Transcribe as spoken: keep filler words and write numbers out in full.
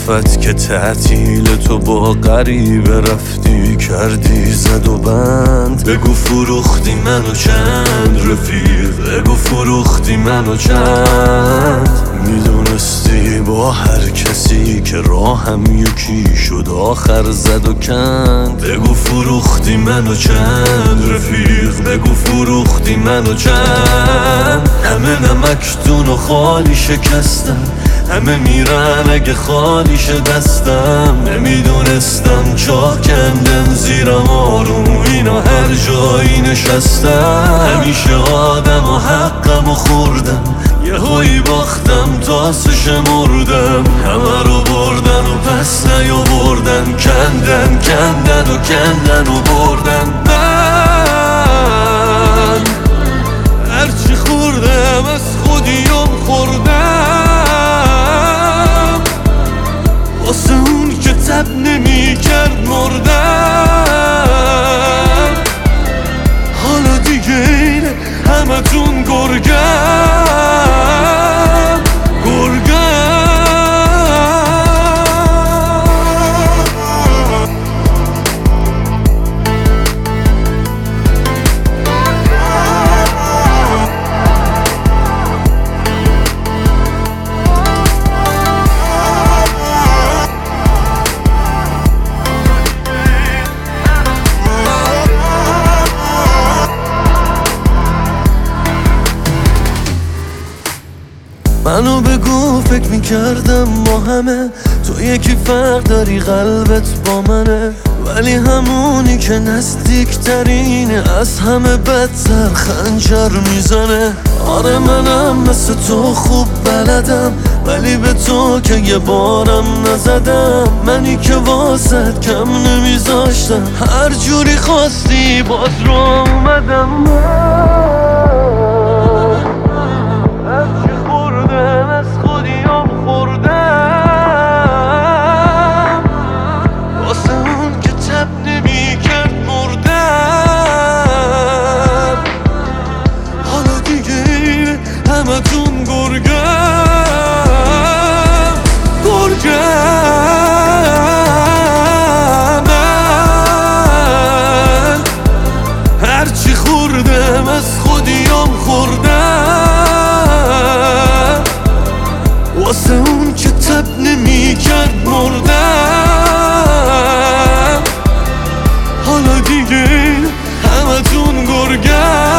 صدفت که تعطیل تو با غریبه رفتی کردی زد و بند. بگو فروختی منو چند رفیق، بگو فروختی منو چند. میدونستی با هر کسی که راهم یکی شد آخر زد و کند. بگو فروختی منو چند رفیق، بگو فروختی منو چند. همه نمکدون و خالی شکستم، همه میرن اگه خالی شه دستم. نمیدونستم چاه کندن زیرم آروم اینا هر جایی نشستم. همیشه آدم و حقم و خوردم، یه هایی باختم تاسش مردم. همه رو بردن و پس نیو بردن، کندن کندن و کندن و بردن. من هرچی خوردم از خودیم خوردم، واسه اون که تب نمی کرد مردم. حالا دیگه اینه همه تون گرگم منو بگو فکر میکردم ما همه تو یکی فرق داری قلبت با منه، ولی همونی که نزدیکترینه از همه بدتر خنجر میزنه. آره منم مثل تو خوب بلدم، ولی به تو که یه بارم نزدم. منی که واسد کم نمیذاشتم، هر جوری خواستی باز رو اومدم. از خودیم خوردم، واسه اون که تب نمی کرد مردم. حالا دیگه همه تون گرگم گرگم. من هرچی خوردم از خودیم خوردم، واسه اون که تب نمی کرد مردم. حالا دیگه همه تون گرگم